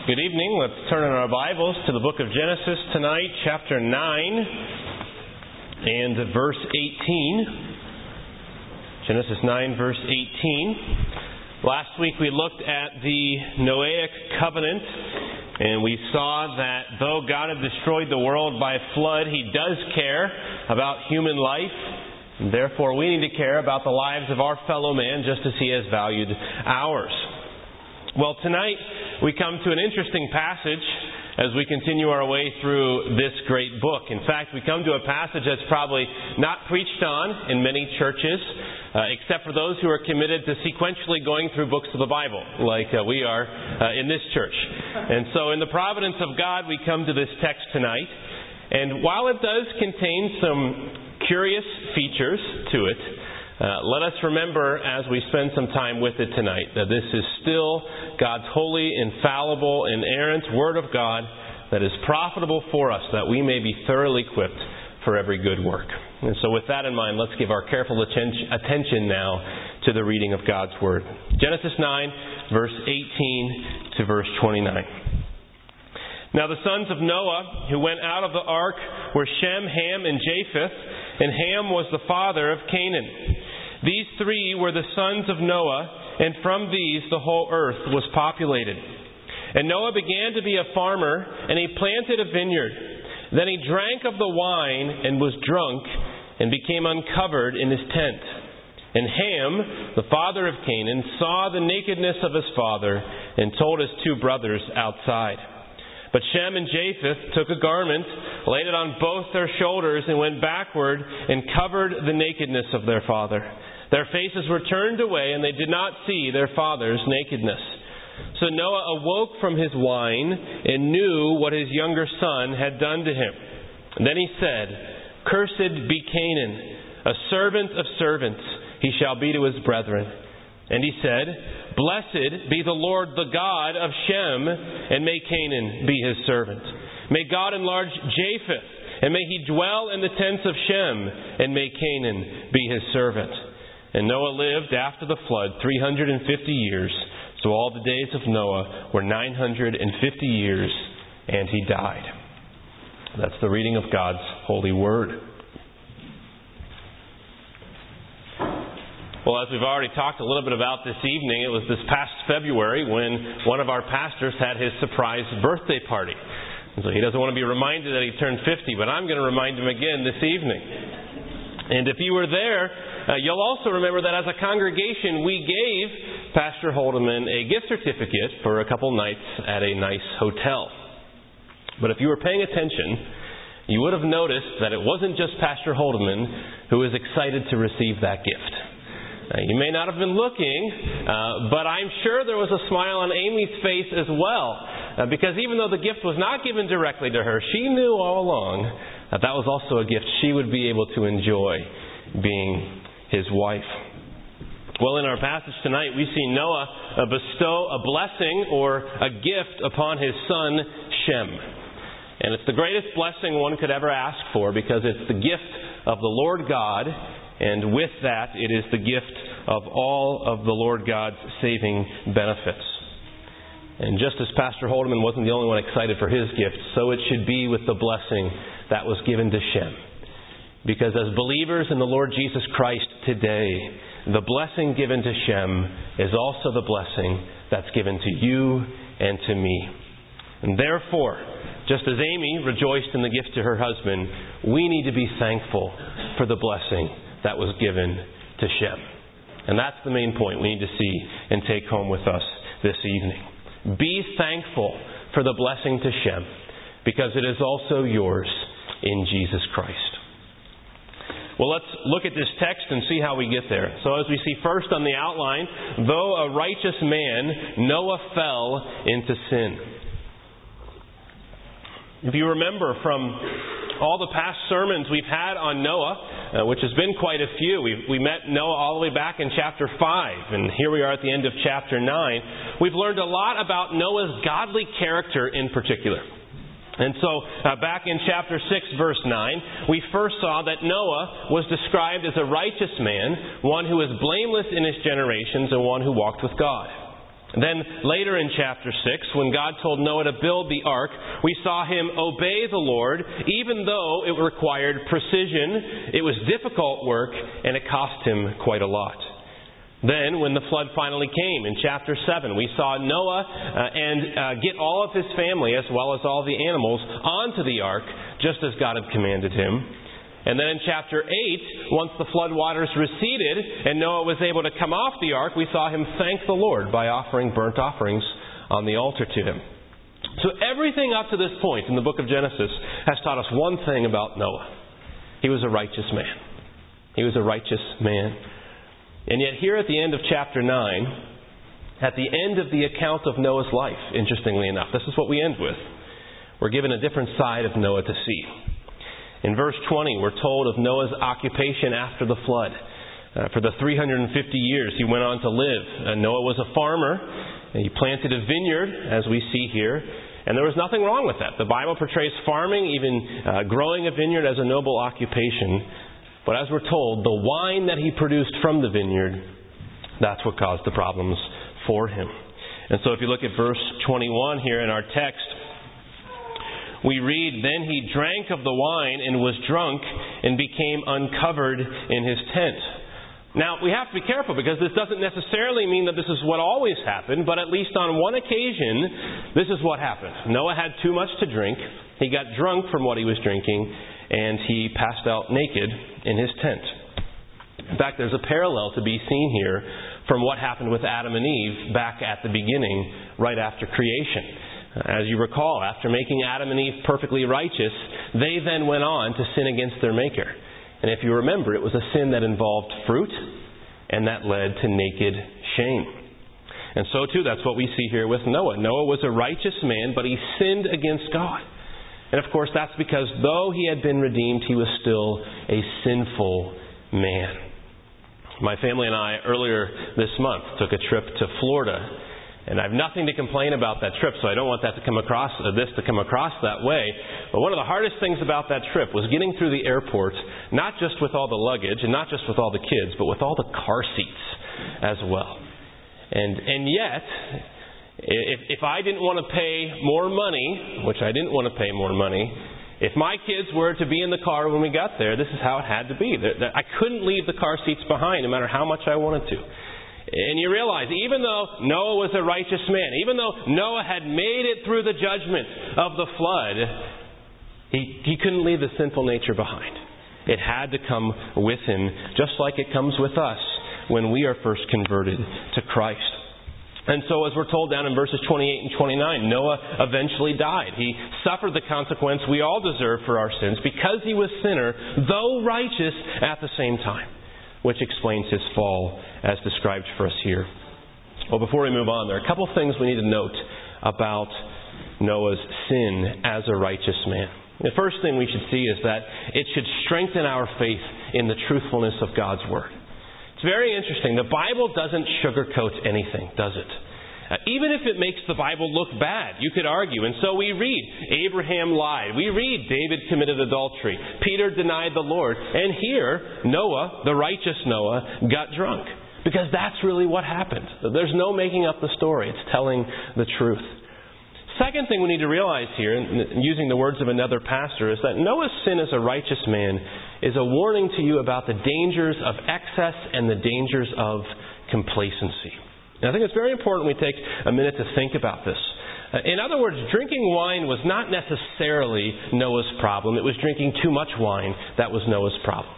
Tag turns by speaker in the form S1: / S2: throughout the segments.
S1: Good evening. Let's turn in our Bibles to the book of Genesis tonight, chapter 9 and verse 18. Genesis 9, verse 18. Last week we looked at the Noahic covenant, and we saw that though God had destroyed the world by flood, He does care about human life. And therefore, we need to care about the lives of our fellow man just as He has valued ours. Well, tonight we come to an interesting passage as we continue our way through this great book. In fact, we come to a passage that's probably not preached on in many churches, except for those who are committed to sequentially going through books of the Bible, like we are in this church. And so in the providence of God, we come to this text tonight. And while it does contain some curious features to it, let us remember as we spend some time with it tonight that this is still God's holy, infallible, inerrant Word of God that is profitable for us, that we may be thoroughly equipped for every good work. And so with that in mind, let's give our careful attention now to the reading of God's Word. Genesis 9, verse 18 to verse 29. Now the sons of Noah who went out of the ark were Shem, Ham, and Japheth, and Ham was the father of Canaan. These three were the sons of Noah, and from these the whole earth was populated. And Noah began to be a farmer, and he planted a vineyard. Then he drank of the wine and was drunk, and became uncovered in his tent. And Ham, the father of Canaan, saw the nakedness of his father, and told his two brothers outside. But Shem and Japheth took a garment, laid it on both their shoulders, and went backward and covered the nakedness of their father. Their faces were turned away, and they did not see their father's nakedness. So Noah awoke from his wine and knew what his younger son had done to him. And then he said, "Cursed be Canaan, a servant of servants, he shall be to his brethren." And he said, "Blessed be the Lord, the God of Shem, and may Canaan be his servant. May God enlarge Japheth, and may he dwell in the tents of Shem, and may Canaan be his servant." And Noah lived after the flood 350 years. So all the days of Noah were 950 years, and he died. That's the reading of God's holy word. Well, as we've already talked a little bit about this evening, it was this past February when one of our pastors had his surprise birthday party. And so he doesn't want to be reminded that he turned 50, but I'm going to remind him again this evening. And if you were there, you'll also remember that as a congregation, we gave Pastor Holdeman a gift certificate for a couple nights at a nice hotel. But if you were paying attention, you would have noticed that it wasn't just Pastor Holdeman who was excited to receive that gift. You may not have been looking, but I'm sure there was a smile on Amy's face as well. Because even though the gift was not given directly to her, she knew all along that that was also a gift she would be able to enjoy being his wife. Well, in our passage tonight, we see Noah bestow a blessing or a gift upon his son Shem. And it's the greatest blessing one could ever ask for because it's the gift of the Lord God. And with that, it is the gift of all of the Lord God's saving benefits. And just as Pastor Holdeman wasn't the only one excited for his gift, so it should be with the blessing that was given to Shem. Because as believers in the Lord Jesus Christ today, the blessing given to Shem is also the blessing that's given to you and to me. And therefore, just as Amy rejoiced in the gift to her husband, we need to be thankful for the blessing that was given to Shem. And that's the main point we need to see and take home with us this evening. Be thankful for the blessing to Shem, because it is also yours in Jesus Christ. Well, let's look at this text and see how we get there. So as we see first on the outline, though a righteous man, Noah fell into sin. If you remember from all the past sermons we've had on Noah, which has been quite a few. We met Noah all the way back in chapter 5, and here we are at the end of chapter 9. We've learned a lot about Noah's godly character in particular. And so, back in chapter 6, verse 9, we first saw that Noah was described as a righteous man, one who was blameless in his generations, and one who walked with God. Then later in chapter 6, when God told Noah to build the ark, we saw him obey the Lord, even though it required precision, it was difficult work, and it cost him quite a lot. Then, when the flood finally came, in chapter 7, we saw Noah get all of his family, as well as all the animals, onto the ark, just as God had commanded him. And then in chapter 8, once the flood waters receded and Noah was able to come off the ark, we saw him thank the Lord by offering burnt offerings on the altar to him. So everything up to this point in the book of Genesis has taught us one thing about Noah. He was a righteous man. He was a righteous man. And yet here at the end of chapter 9, at the end of the account of Noah's life, interestingly enough, this is what we end with. We're given a different side of Noah to see. In verse 20, we're told of Noah's occupation after the flood. For the 350 years he went on to live. Noah was a farmer, and he planted a vineyard, as we see here, and there was nothing wrong with that. The Bible portrays farming, even growing a vineyard, as a noble occupation. But as we're told, the wine that he produced from the vineyard, that's what caused the problems for him. And so if you look at verse 21 here in our text, we read, "Then he drank of the wine and was drunk and became uncovered in his tent." Now, we have to be careful because this doesn't necessarily mean that this is what always happened, but at least on one occasion, this is what happened. Noah had too much to drink. He got drunk from what he was drinking, and he passed out naked in his tent. In fact, there's a parallel to be seen here from what happened with Adam and Eve back at the beginning, right after creation. As you recall, after making Adam and Eve perfectly righteous, they then went on to sin against their Maker. And if you remember, it was a sin that involved fruit, and that led to naked shame. And so too, that's what we see here with Noah. Noah was a righteous man, but he sinned against God. And of course, that's because though he had been redeemed, he was still a sinful man. My family and I, earlier this month, took a trip to Florida. And I have nothing to complain about that trip, so I don't want that to come across that way. But one of the hardest things about that trip was getting through the airport, not just with all the luggage and not just with all the kids, but with all the car seats as well. And yet, if I didn't want to pay more money, which I didn't want to pay more money, if my kids were to be in the car when we got there, this is how it had to be. I couldn't leave the car seats behind no matter how much I wanted to. And you realize, even though Noah was a righteous man, even though Noah had made it through the judgment of the flood, he couldn't leave the sinful nature behind. It had to come with him, just like it comes with us when we are first converted to Christ. And so, as we're told down in verses 28 and 29, Noah eventually died. He suffered the consequence we all deserve for our sins because he was sinner, though righteous at the same time, which explains his fall as described for us here. Well, before we move on, there are a couple of things we need to note about Noah's sin as a righteous man. The first thing we should see is that it should strengthen our faith in the truthfulness of God's Word. It's very interesting. The Bible doesn't sugarcoat anything, does it? Even if it makes the Bible look bad, you could argue. And so we read, Abraham lied. We read, David committed adultery. Peter denied the Lord. And here, Noah, the righteous Noah, got drunk. Because that's really what happened. There's no making up the story. It's telling the truth. Second thing we need to realize here, using the words of another pastor, is that Noah's sin as a righteous man is a warning to you about the dangers of excess and the dangers of complacency. And I think it's very important we take a minute to think about this. In other words, drinking wine was not necessarily Noah's problem. It was drinking too much wine that was Noah's problem.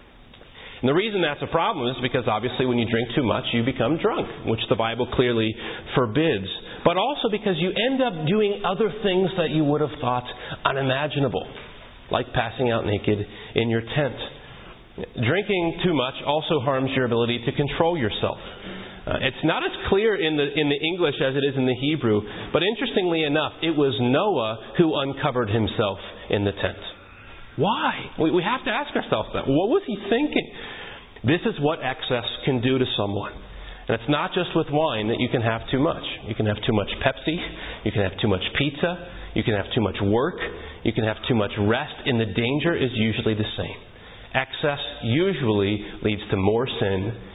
S1: And the reason that's a problem is because obviously when you drink too much, you become drunk, which the Bible clearly forbids. But also because you end up doing other things that you would have thought unimaginable, like passing out naked in your tent. Drinking too much also harms your ability to control yourself. It's not as clear in the English as it is in the Hebrew, but interestingly enough, it was Noah who uncovered himself in the tent. Why? We have to ask ourselves that. What was he thinking? This is what excess can do to someone. And it's not just with wine that you can have too much. You can have too much Pepsi. You can have too much pizza. You can have too much work. You can have too much rest. And the danger is usually the same. Excess usually leads to more sin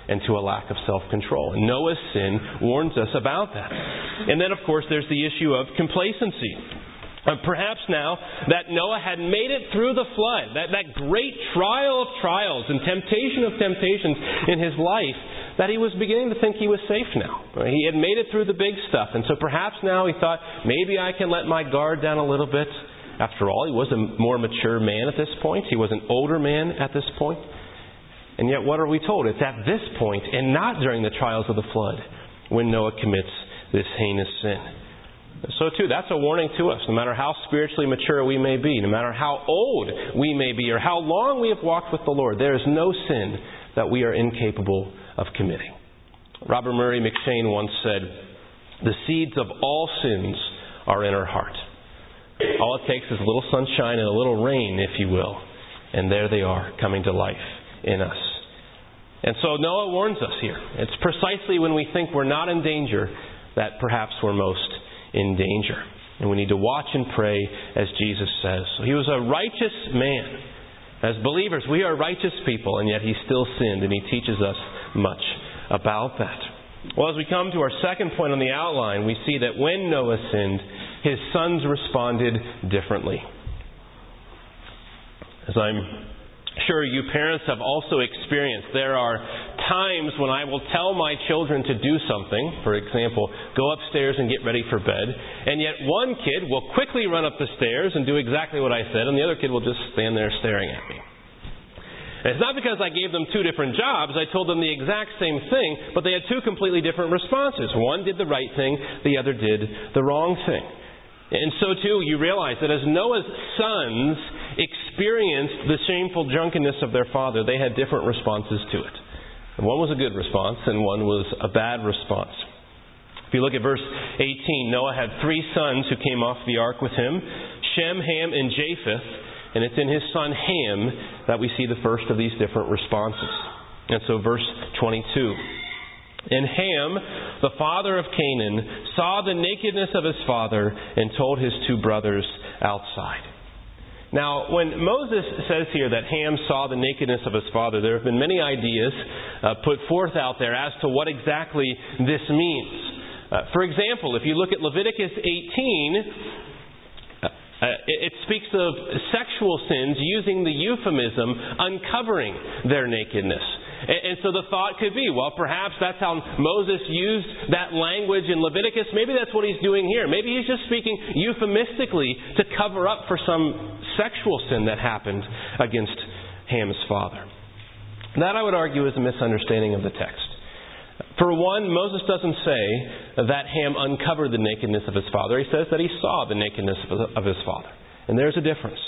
S1: and to a lack of self-control. And Noah's sin warns us about that. And then, of course, there's the issue of complacency. Perhaps now that Noah had made it through the flood, that great trial of trials and temptation of temptations in his life, that he was beginning to think he was safe now. He had made it through the big stuff, and so perhaps now he thought, maybe I can let my guard down a little bit. After all, he was a more mature man at this point. He was an older man at this point. And yet what are we told? It's at this point, and not during the trials of the flood, when Noah commits this heinous sin. So too, that's a warning to us. No matter how spiritually mature we may be, no matter how old we may be, or how long we have walked with the Lord, there is no sin that we are incapable of committing. Robert Murray McCheyne once said, "The seeds of all sins are in our heart. All it takes is a little sunshine and a little rain, if you will, and there they are, coming to life in us." And so Noah warns us here. It's precisely when we think we're not in danger that perhaps we're most in danger. And we need to watch and pray as Jesus says. So he was a righteous man. As believers, we are righteous people, and yet he still sinned, and he teaches us much about that. Well, as we come to our second point on the outline, we see that when Noah sinned, his sons responded differently. As I'm sure you parents have also experienced, there are times when I will tell my children to do something, for example, go upstairs and get ready for bed, and yet one kid will quickly run up the stairs and do exactly what I said, and the other kid will just stand there staring at me. And it's not because I gave them two different jobs. I told them the exact same thing, but they had two completely different responses. One did the right thing, the other did the wrong thing. And so too, you realize that as Noah's sons experienced the shameful drunkenness of their father, they had different responses to it. And one was a good response and one was a bad response. If you look at verse 18, Noah had 3 sons who came off the ark with him, Shem, Ham, and Japheth. And it's in his son Ham that we see the first of these different responses. And so verse 22. And Ham, the father of Canaan, saw the nakedness of his father and told his 2 brothers outside. Now, when Moses says here that Ham saw the nakedness of his father, there have been many ideas put forth out there as to what exactly this means. For example, if you look at Leviticus 18, it speaks of sexual sins using the euphemism uncovering their nakedness. And so the thought could be, well, perhaps that's how Moses used that language in Leviticus. Maybe that's what he's doing here. Maybe he's just speaking euphemistically to cover up for some sexual sin that happened against Ham's father. That, I would argue, is a misunderstanding of the text. For one, Moses doesn't say that Ham uncovered the nakedness of his father. He says that he saw the nakedness of his father. And there's a difference.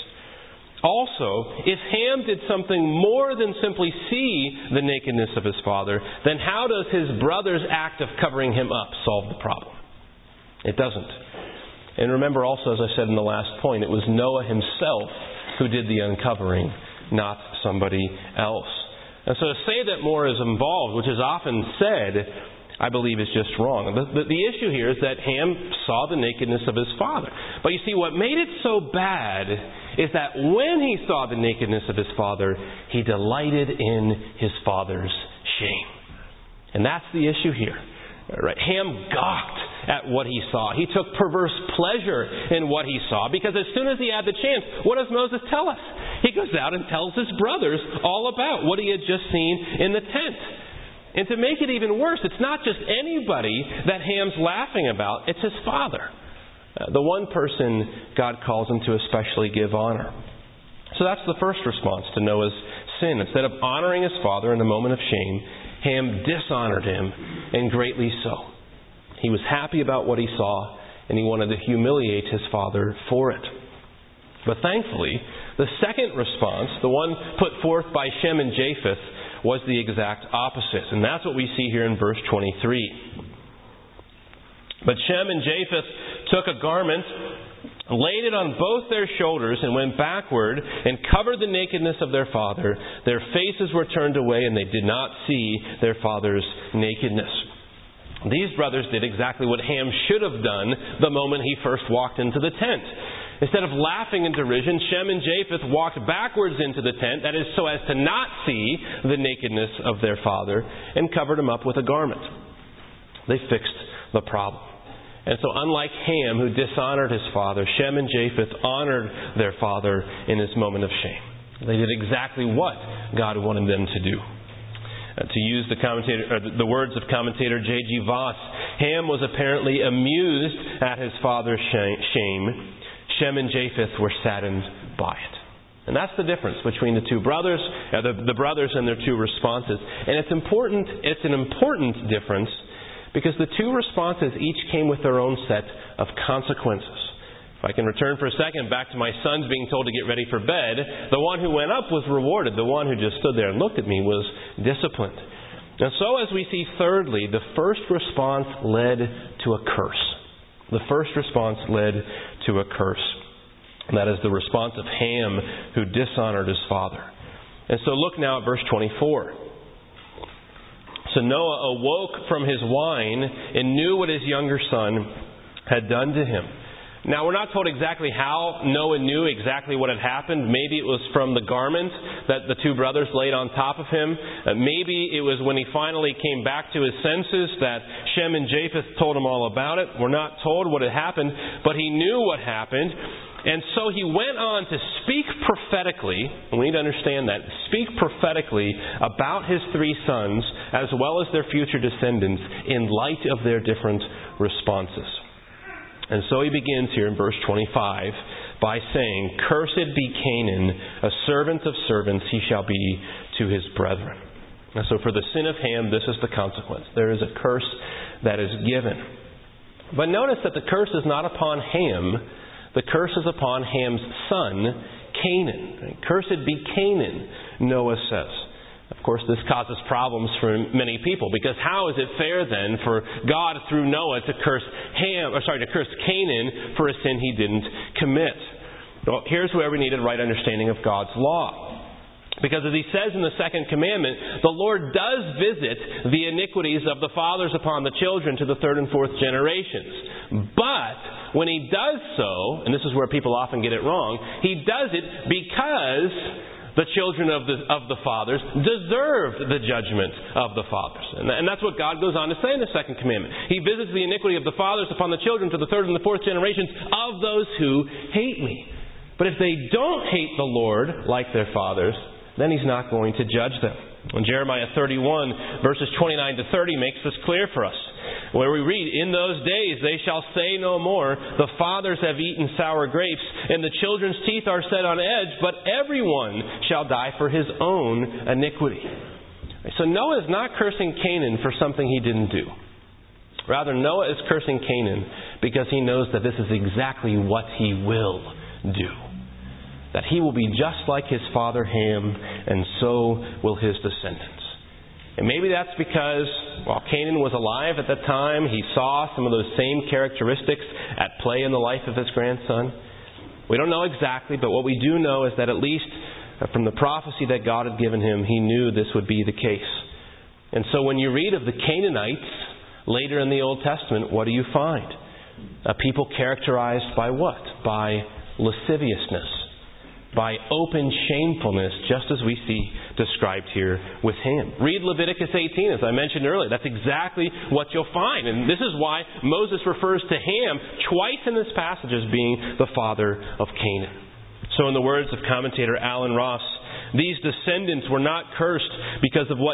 S1: Also, if Ham did something more than simply see the nakedness of his father, then how does his brother's act of covering him up solve the problem? It doesn't. And remember also, as I said in the last point, it was Noah himself who did the uncovering, not somebody else. And so to say that more is involved, which is often said, I believe is just wrong. The issue here is that Ham saw the nakedness of his father. But you see, what made it so bad is that when he saw the nakedness of his father, he delighted in his father's shame. And that's the issue here. Right? Ham gawked at what he saw. He took perverse pleasure in what he saw, because as soon as he had the chance, what does Moses tell us? He goes out and tells his brothers all about what he had just seen in the tent. And to make it even worse, it's not just anybody that Ham's laughing about, it's his father. The one person God calls him to especially give honor. So that's the first response to Noah's sin. Instead of honoring his father in a moment of shame, Ham dishonored him, and greatly so. He was happy about what he saw, and he wanted to humiliate his father for it. But thankfully, the second response, the one put forth by Shem and Japheth, was the exact opposite. And that's what we see here in verse 23. But Shem and Japheth took a garment, laid it on both their shoulders, and went backward and covered the nakedness of their father. Their faces were turned away, and they did not see their father's nakedness. These brothers did exactly what Ham should have done the moment he first walked into the tent. Instead of laughing in derision, Shem and Japheth walked backwards into the tent, that is, so as to not see the nakedness of their father, and covered him up with a garment. They fixed the problem. And so unlike Ham, who dishonored his father, Shem and Japheth honored their father in his moment of shame. They did exactly what God wanted them to do. To use the words of commentator J.G. Voss, Ham was apparently amused at his father's shame. Shem and Japheth were saddened by it. And that's the difference between the two brothers, the brothers and their two responses. And it's an important difference because the two responses each came with their own set of consequences. If I can return for a second back to my sons being told to get ready for bed, the one who went up was rewarded. The one who just stood there and looked at me was disciplined. And so as we see thirdly, the first response led to a curse. The first response led to a curse. And that is the response of Ham, who dishonored his father. And so look now at verse 24. So Noah awoke from his wine and knew what his younger son had done to him. Now, we're not told exactly how Noah knew exactly what had happened. Maybe it was from the garment that the two brothers laid on top of him. Maybe it was when he finally came back to his senses that Shem and Japheth told him all about it. We're not told what had happened, but he knew what happened. And so he went on to speak prophetically, and we need to understand that, speak prophetically about his three sons as well as their future descendants in light of their different responses. And so he begins here in verse 25 by saying, "Cursed be Canaan, a servant of servants he shall be to his brethren." And so for the sin of Ham, this is the consequence. There is a curse that is given. But notice that the curse is not upon Ham. The curse is upon Ham's son, Canaan. Cursed be Canaan, Noah says. Of course, this causes problems for many people, because how is it fair then for God through Noah to curse Canaan for a sin he didn't commit? Well, here's where we need a right understanding of God's law. Because as he says in the second commandment, the Lord does visit the iniquities of the fathers upon the children to the third and fourth generations. But when he does so, and this is where people often get it wrong, he does it because the children of the fathers deserved the judgment of the fathers. And that's what God goes on to say in the second commandment. He visits the iniquity of the fathers upon the children to the third and the fourth generations of those who hate me. But if they don't hate the Lord like their fathers, then He's not going to judge them. And Jeremiah 31 verses 29 to 30 makes this clear for us, where we read, "In those days they shall say no more, the fathers have eaten sour grapes, and the children's teeth are set on edge, but everyone shall die for his own iniquity." So Noah is not cursing Canaan for something he didn't do. Rather, Noah is cursing Canaan because he knows that this is exactly what he will do. That he will be just like his father Ham, and so will his descendants. And maybe that's because while Canaan was alive at that time, he saw some of those same characteristics at play in the life of his grandson. We don't know exactly, but what we do know is that at least from the prophecy that God had given him, he knew this would be the case. And so when you read of the Canaanites later in the Old Testament, what do you find? A people characterized by what? By lasciviousness. By open shamefulness, just as we see described here with Ham. Read Leviticus 18, as I mentioned earlier. That's exactly what you'll find. And this is why Moses refers to Ham twice in this passage as being the father of Canaan. So in the words of commentator Alan Ross, these descendants were not cursed because of what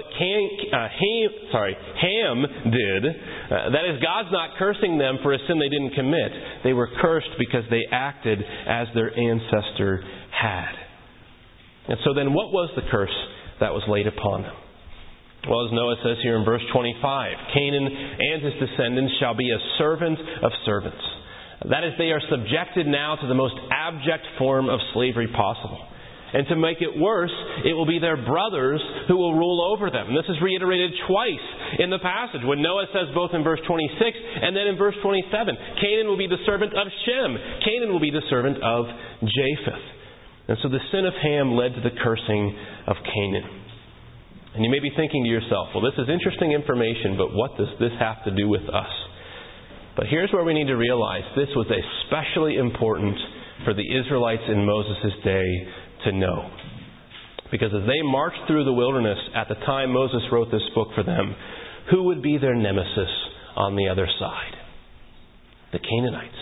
S1: Ham did. That is, God's not cursing them for a sin they didn't commit. They were cursed because they acted as their ancestor had. And so then what was the curse that was laid upon them? Well, as Noah says here in verse 25, Canaan and his descendants shall be a servant of servants. That is, they are subjected now to the most abject form of slavery possible. And to make it worse, it will be their brothers who will rule over them. And this is reiterated twice in the passage, when Noah says both in verse 26 and then in verse 27, Canaan will be the servant of Shem. Canaan will be the servant of Japheth. And so the sin of Ham led to the cursing of Canaan. And you may be thinking to yourself, well, this is interesting information, but what does this have to do with us? But here's where we need to realize this was especially important for the Israelites in Moses' day to know. Because as they marched through the wilderness at the time Moses wrote this book for them, who would be their nemesis on the other side? The Canaanites.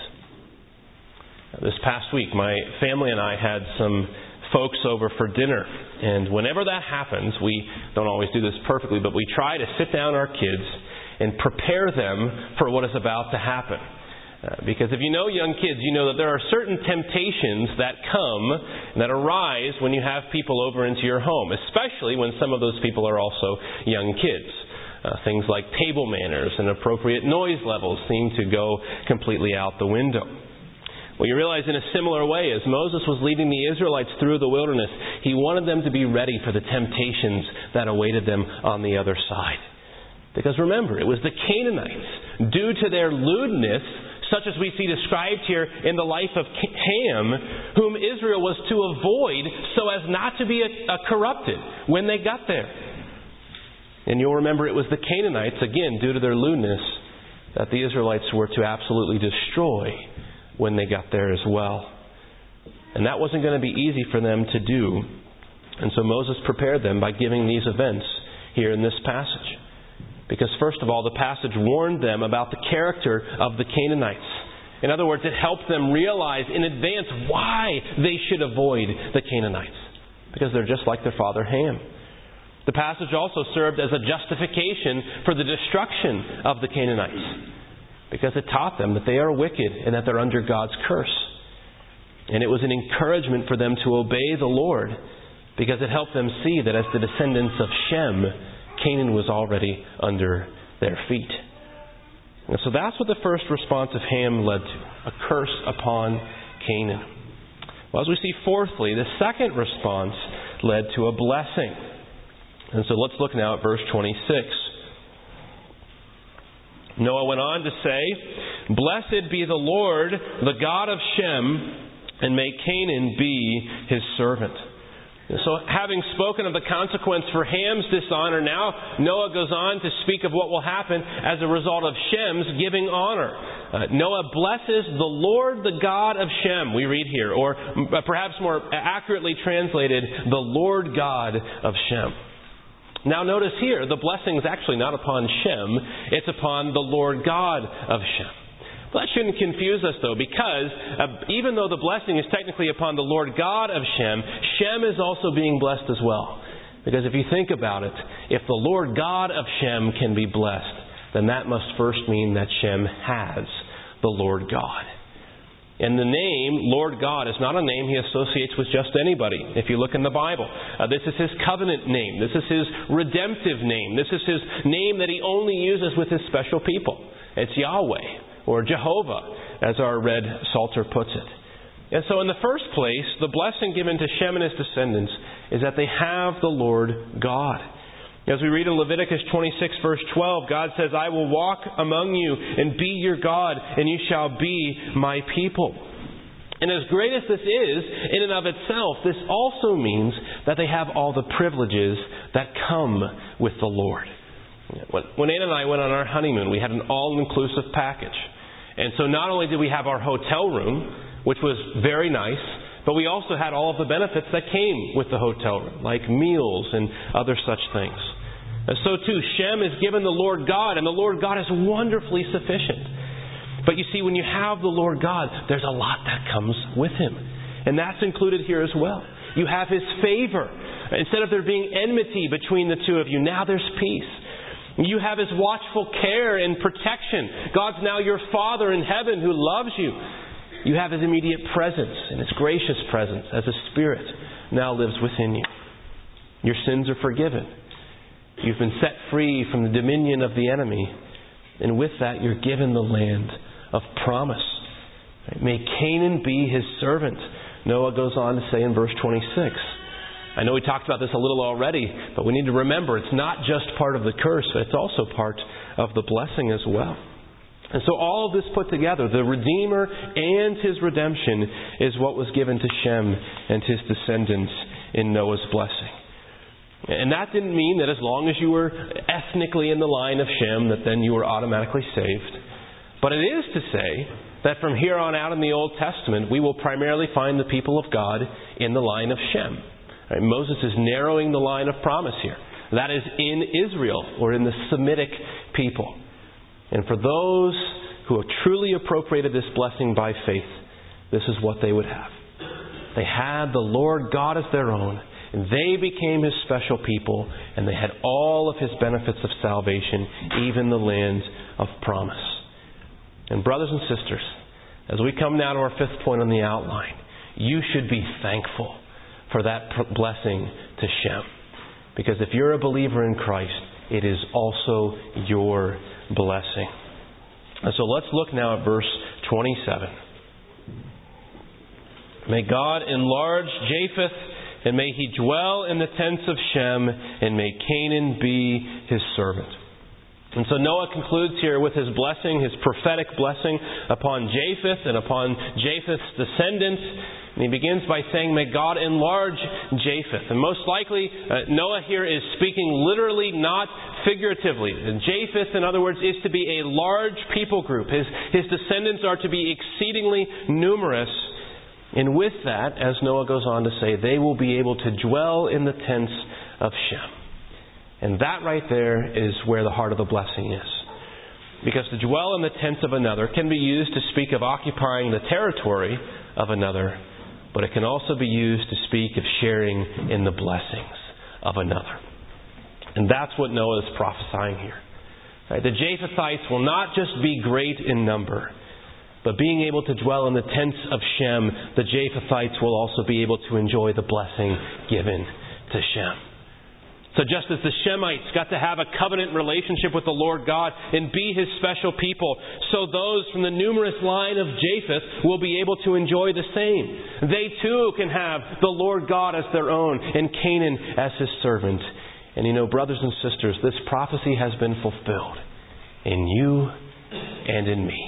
S1: This past week, my family and I had some folks over for dinner. And whenever that happens, we don't always do this perfectly, but we try to sit down our kids and prepare them for what is about to happen. Because if you know young kids, you know that there are certain temptations that come, that arise when you have people over into your home, especially when some of those people are also young kids. Things like table manners and appropriate noise levels seem to go completely out the window. Well, you realize in a similar way, as Moses was leading the Israelites through the wilderness, he wanted them to be ready for the temptations that awaited them on the other side. Because remember, it was the Canaanites, due to their lewdness, such as we see described here in the life of Ham, whom Israel was to avoid so as not to be corrupted when they got there. And you'll remember it was the Canaanites, again, due to their lewdness, that the Israelites were to absolutely destroy when they got there as well. And that wasn't going to be easy for them to do. And so Moses prepared them by giving these events here in this passage. Because first of all, the passage warned them about the character of the Canaanites. In other words, it helped them realize in advance why they should avoid the Canaanites. Because they're just like their father Ham. The passage also served as a justification for the destruction of the Canaanites. Because it taught them that they are wicked and that they're under God's curse. And it was an encouragement for them to obey the Lord. Because it helped them see that as the descendants of Shem, Canaan was already under their feet. And so that's what the first response of Ham led to. A curse upon Canaan. Well, as we see fourthly, the second response led to a blessing. And so let's look now at verse 26. Noah went on to say, "Blessed be the Lord, the God of Shem, and may Canaan be his servant." So having spoken of the consequence for Ham's dishonor, now Noah goes on to speak of what will happen as a result of Shem's giving honor. Noah blesses the Lord, the God of Shem, we read here, or perhaps more accurately translated, the Lord God of Shem. Now notice here, the blessing is actually not upon Shem, it's upon the Lord God of Shem. That shouldn't confuse us, though, because even though the blessing is technically upon the Lord God of Shem, Shem is also being blessed as well. Because if you think about it, if the Lord God of Shem can be blessed, then that must first mean that Shem has the Lord God. And the name, Lord God, is not a name he associates with just anybody. If you look in the Bible, this is his covenant name. This is his redemptive name. This is his name that he only uses with his special people. It's Yahweh, or Jehovah, as our red Psalter puts it. And so in the first place, the blessing given to Shem and his descendants is that they have the Lord God. As we read in Leviticus 26 verse 12, God says, "I will walk among you and be your God, and you shall be my people." And as great as this is, in and of itself, this also means that they have all the privileges that come with the Lord. When Ann and I went on our honeymoon, we had an all-inclusive package. And so not only did we have our hotel room, which was very nice, but we also had all of the benefits that came with the hotel room, like meals and other such things. And so too, Shem is given the Lord God, and the Lord God is wonderfully sufficient. But you see, when you have the Lord God, there's a lot that comes with Him. And that's included here as well. You have His favor. Instead of there being enmity between the two of you, now there's peace. You have His watchful care and protection. God's now your Father in heaven who loves you. You have His immediate presence and His gracious presence as a Spirit now lives within you. Your sins are forgiven. You've been set free from the dominion of the enemy. And with that, you're given the land of promise. May Canaan be his servant. Noah goes on to say in verse 26. I know we talked about this a little already, but we need to remember it's not just part of the curse, but it's also part of the blessing as well. And so all of this put together, the Redeemer and His redemption, is what was given to Shem and his descendants in Noah's blessing. And that didn't mean that as long as you were ethnically in the line of Shem, that then you were automatically saved. But it is to say that from here on out in the Old Testament, we will primarily find the people of God in the line of Shem. Right? Moses is narrowing the line of promise here. That is in Israel, or in the Semitic people. And for those who have truly appropriated this blessing by faith, this is what they would have. They had the Lord God as their own, and they became His special people, and they had all of His benefits of salvation, even the land of promise. And brothers and sisters, as we come now to our fifth point on the outline, you should be thankful for that blessing to Shem. Because if you're a believer in Christ, it is also your blessing. And so let's look now at verse 27. May God enlarge Japheth, and may he dwell in the tents of Shem, and may Canaan be his servant. And so Noah concludes here with his blessing, his prophetic blessing upon Japheth and upon Japheth's descendants. And he begins by saying, may God enlarge Japheth. And most likely, Noah here is speaking literally, not figuratively. And Japheth, in other words, is to be a large people group. His descendants are to be exceedingly numerous. And with that, as Noah goes on to say, they will be able to dwell in the tents of Shem. And that right there is where the heart of the blessing is. Because to dwell in the tents of another can be used to speak of occupying the territory of another, but it can also be used to speak of sharing in the blessings of another. And that's what Noah is prophesying here. Right? The Japhethites will not just be great in number, but being able to dwell in the tents of Shem, the Japhethites will also be able to enjoy the blessing given to Shem. So just as the Shemites got to have a covenant relationship with the Lord God and be His special people, so those from the numerous line of Japheth will be able to enjoy the same. They too can have the Lord God as their own and Canaan as His servant. And you know, brothers and sisters, this prophecy has been fulfilled in you and in me.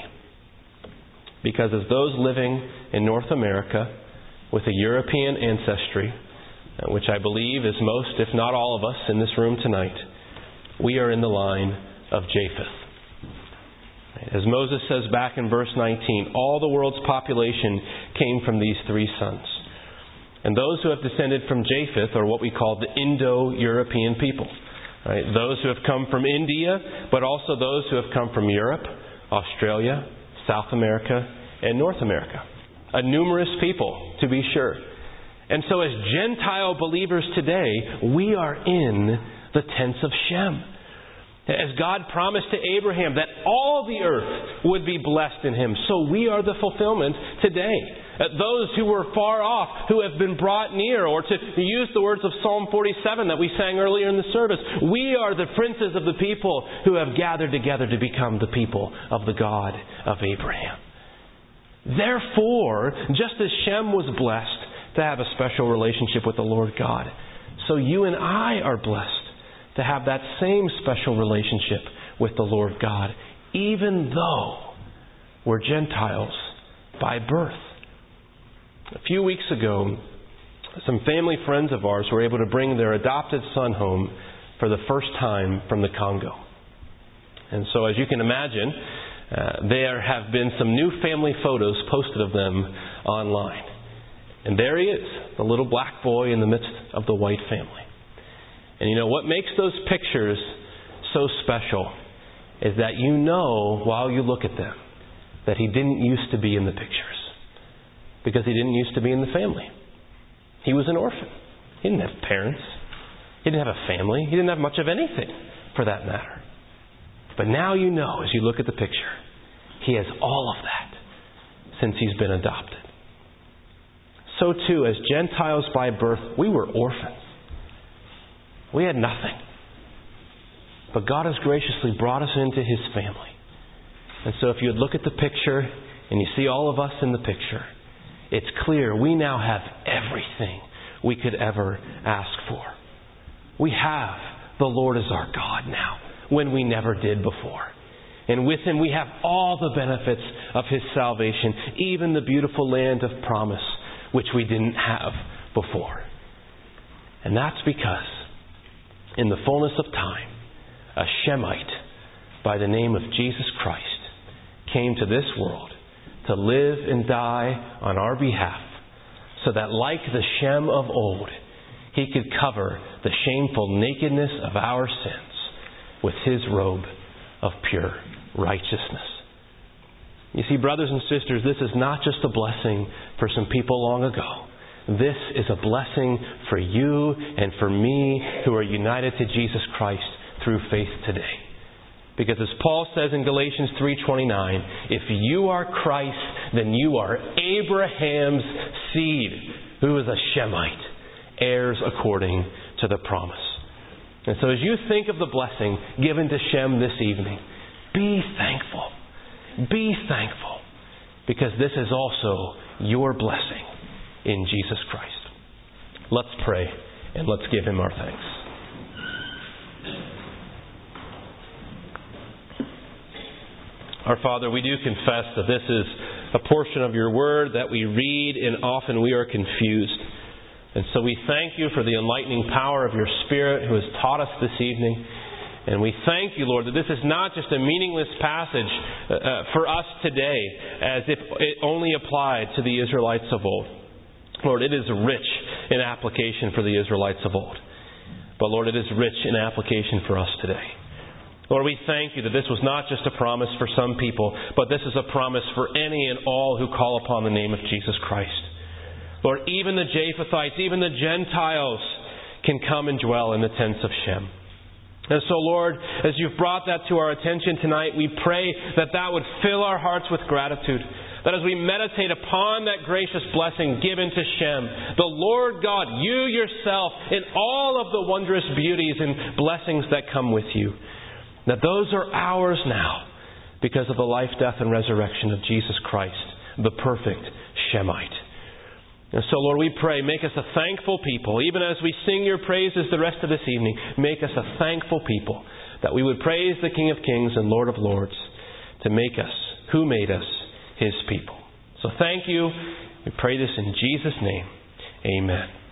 S1: Because as those living in North America with a European ancestry, which I believe is most, if not all of us in this room tonight, we are in the line of Japheth. As Moses says back in verse 19, all the world's population came from these three sons. And those who have descended from Japheth are what we call the Indo-European people. Right? Those who have come from India, but also those who have come from Europe, Australia, South America, and North America. A numerous people, to be sure. And so as Gentile believers today, we are in the tents of Shem. As God promised to Abraham that all the earth would be blessed in him, so we are the fulfillment today. Those who were far off, who have been brought near, or to use the words of Psalm 47 that we sang earlier in the service, we are the princes of the people who have gathered together to become the people of the God of Abraham. Therefore, just as Shem was blessed to have a special relationship with the Lord God, so you and I are blessed to have that same special relationship with the Lord God, even though we're Gentiles by birth. A few weeks ago, some family friends of ours were able to bring their adopted son home for the first time from the Congo. And so, as you can imagine, there have been some new family photos posted of them online. And there he is, the little black boy in the midst of the white family. And you know, what makes those pictures so special is that you know, while you look at them, that he didn't used to be in the pictures. Because he didn't used to be in the family. He was an orphan. He didn't have parents. He didn't have a family. He didn't have much of anything, for that matter. But now you know, as you look at the picture, he has all of that since he's been adopted. So too, as Gentiles by birth, we were orphans. We had nothing. But God has graciously brought us into His family. And so if you would look at the picture and you see all of us in the picture, it's clear we now have everything we could ever ask for. We have the Lord as our God now, when we never did before. And with Him we have all the benefits of His salvation, even the beautiful land of promise, which we didn't have before. And that's because, in the fullness of time, a Shemite by the name of Jesus Christ came to this world to live and die on our behalf, so that like the Shem of old, He could cover the shameful nakedness of our sins with His robe of pure righteousness. You see, brothers and sisters, this is not just a blessing for some people long ago. This is a blessing for you and for me who are united to Jesus Christ through faith today. Because as Paul says in Galatians 3:29, if you are Christ, then you are Abraham's seed, who is a Shemite, heirs according to the promise. And so as you think of the blessing given to Shem this evening, be thankful. Be thankful. Because this is also your blessing in Jesus Christ. Let's pray and let's give Him our thanks. Our Father, we do confess that this is a portion of Your Word that we read and often we are confused. And so we thank You for the enlightening power of Your Spirit who has taught us this evening. And we thank You, Lord, that this is not just a meaningless passage for us today as if it only applied to the Israelites of old. Lord, it is rich in application for the Israelites of old. But Lord, it is rich in application for us today. Lord, we thank You that this was not just a promise for some people, but this is a promise for any and all who call upon the name of Jesus Christ. Lord, even the Japhethites, even the Gentiles can come and dwell in the tents of Shem. And so, Lord, as You've brought that to our attention tonight, we pray that that would fill our hearts with gratitude. That as we meditate upon that gracious blessing given to Shem, the Lord God, You Yourself, in all of the wondrous beauties and blessings that come with You, that those are ours now because of the life, death, and resurrection of Jesus Christ, the perfect Shemite. And so, Lord, we pray, make us a thankful people. Even as we sing Your praises the rest of this evening, make us a thankful people, that we would praise the King of Kings and Lord of Lords to make us, who made us, His people. So thank You. We pray this in Jesus' name. Amen.